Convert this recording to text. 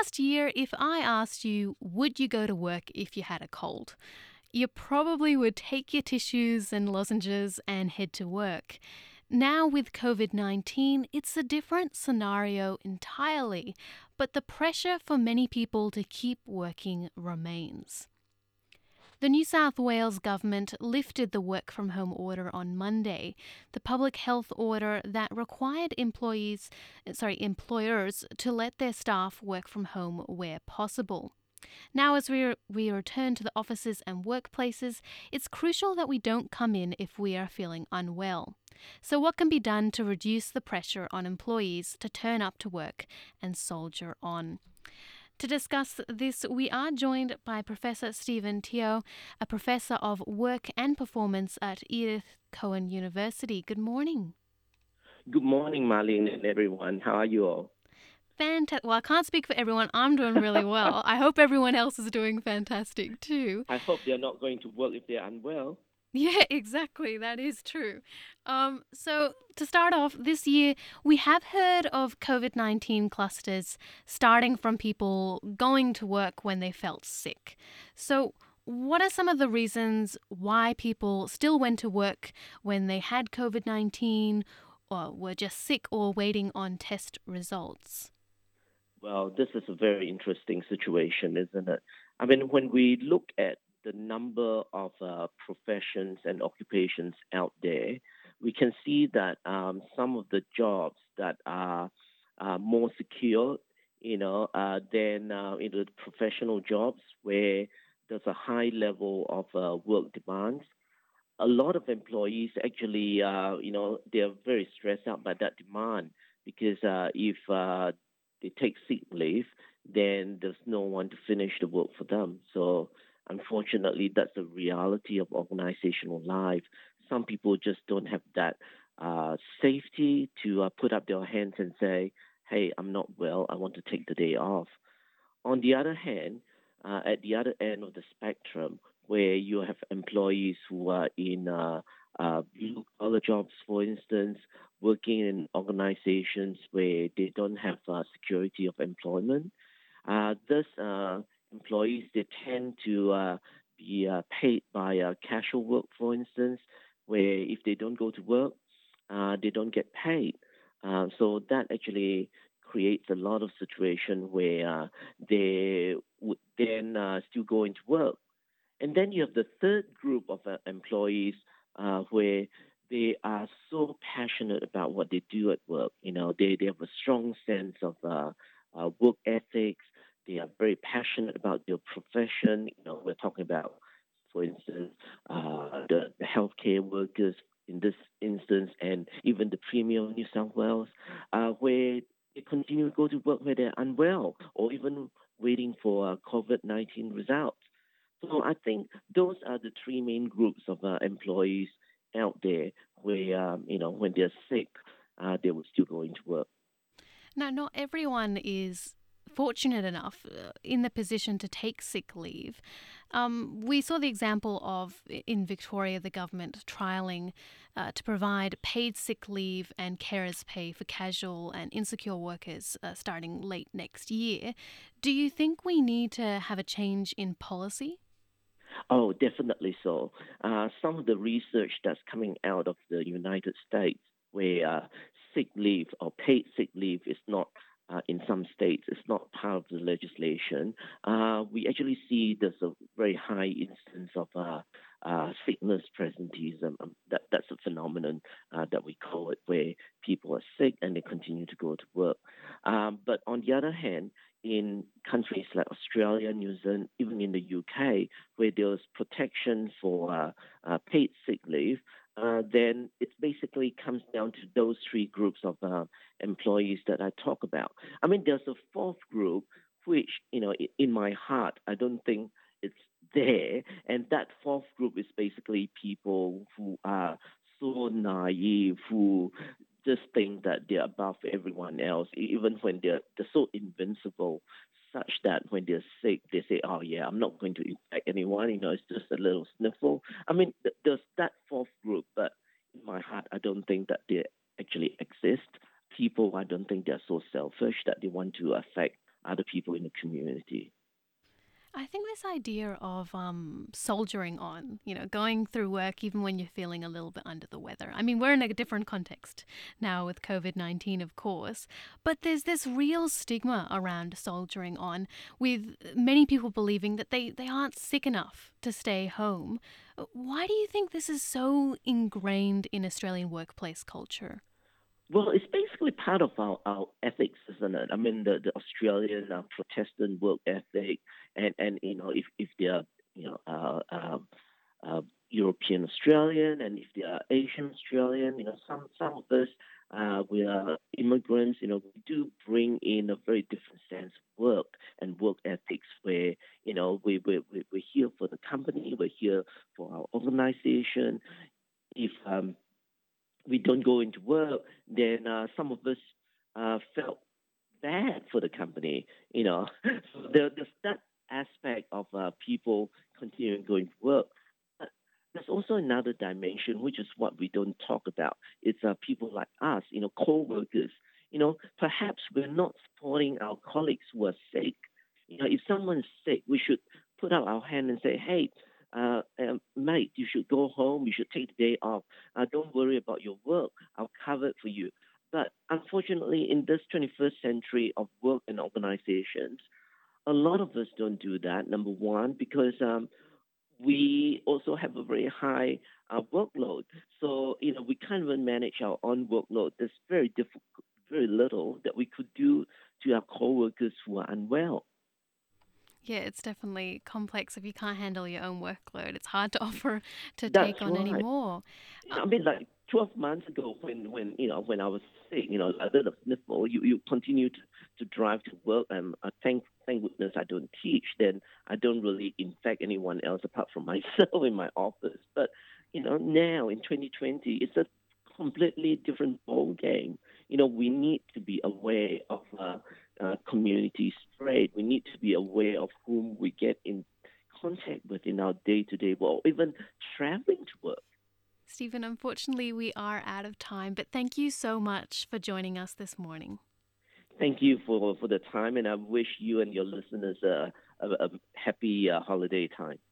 last year, if I asked you, would you go to work if you had a cold? You probably would take your tissues and lozenges and head to work. Now, with COVID-19, it's a different scenario entirely, but the pressure for many people to keep working remains. The New South Wales government lifted the work from home order on Monday, the public health order that required employers to let their staff work from home where possible. Now, as we return to the offices and workplaces, it's crucial that we don't come in if we are feeling unwell. So, what can be done to reduce the pressure on employees to turn up to work and soldier on? To discuss this, we are joined by Professor Stephen Teo, a professor of work and performance at Edith Cowan University. Good morning. Good morning, Marlene and everyone. How are you all? Fantastic. Well, I can't speak for everyone. I'm doing really well. I hope everyone else is doing fantastic too. I hope they're not going to work if they're unwell. Yeah, exactly. That is true. So, to start off, this year we have heard of COVID-19 clusters starting from people going to work when they felt sick. So, what are some of the reasons why people still went to work when they had COVID-19 or were just sick or waiting on test results? Well, this is a very interesting situation, isn't it? I mean, when we look at the number of professions and occupations out there, we can see that some of the jobs that are more secure, than the professional jobs where there's a high level of work demands. A lot of employees actually, they're very stressed out by that demand because if they take sick leave, then there's no one to finish the work for them. So unfortunately, that's the reality of organizational life. Some people just don't have that safety to put up their hands and say, "Hey, I'm not well. I want to take the day off." On the other hand, at the other end of the spectrum, where you have employees who are in blue collar jobs, for instance, working in organizations where they don't have security of employment, thus employees they tend to be paid by casual work, for instance, where if they don't go to work, they don't get paid. So that actually creates a lot of situation where they would then still go into work. And then you have the third group of employees where they are so passionate about what they do at work. They have a strong sense of work ethics. They are very passionate about their profession. We're talking about, for instance, the healthcare workers in this instance, and even the Premier of New South Wales, where they continue to go to work where they're unwell or even waiting for COVID-19 results. So I think those are the three main groups of employees out there where, when they're sick, they would still go into work. Now, not everyone is fortunate enough in the position to take sick leave. We saw the example of in Victoria the government trialling to provide paid sick leave and carers pay for casual and insecure workers starting late next year. Do you think we need to have a change in policy? Oh, definitely so. Some of the research that's coming out of the United States, where sick leave or paid sick leave is not, in some states, it's not part of the legislation. We actually see there's a very high instance of sickness presenteeism. That's a phenomenon that we call it, where people are sick and they continue to go to work. But on the other hand, in countries like Australia, New Zealand, even in the UK, where there's protection for paid sick leave, then it basically comes down to those three groups of employees that I talk about. I mean, there's a fourth group, which, in my heart, I don't think it's there. And that fourth group is basically people who are so naive, who just think that they're above everyone else, even when they're so invincible, such that when they're sick, they say, "Oh yeah, I'm not going to infect anyone. It's just a little sniffle." I mean, there's that fourth group, but in my heart, I don't think that they actually exist. People, I don't think they're so selfish that they want to affect other people in the community. I think this idea of soldiering on, going through work even when you're feeling a little bit under the weather. I mean, we're in a different context now with COVID-19, of course, but there's this real stigma around soldiering on, with many people believing that they aren't sick enough to stay home. Why do you think this is so ingrained in Australian workplace culture? Well, it's basically part of our ethics, isn't it? I mean, the Australian Protestant work ethic, and if they're you know European Australian, and if they are Asian Australian, some of us we are immigrants. We do bring in a very different sense of work and work ethics, where we're here for the company, we're here for our organization. If we don't go into work, then some of us felt bad for the company. So there's that aspect of people continuing going to work. But there's also another dimension, which is what we don't talk about. It's people like us, co-workers. Perhaps we're not supporting our colleagues who are sick. If someone's sick, we should put out our hand and say, hey, mate, you should go home. You should take the day off. Don't worry about your work. I'll cover it for you. But unfortunately, in this 21st century of work and organizations, a lot of us don't do that. Number one, because we also have a very high workload. So, we can't even manage our own workload. There's very difficult, very little that we could do to our coworkers who are unwell. Yeah, it's definitely complex if you can't handle your own workload. It's hard to offer to That's take on any right. more. I mean, like 12 months ago, when I was sick, a little sniffle, you continue to drive to work, and thank goodness I don't teach. Then I don't really infect anyone else apart from myself in my office. But now in 2020, it's a completely different ball game. We need to be aware of community spread. We need to be aware of whom we get in contact with in our day-to-day work, even traveling to work. Stephen, unfortunately, we are out of time, but thank you so much for joining us this morning. Thank you for the time, and I wish you and your listeners a happy holiday time.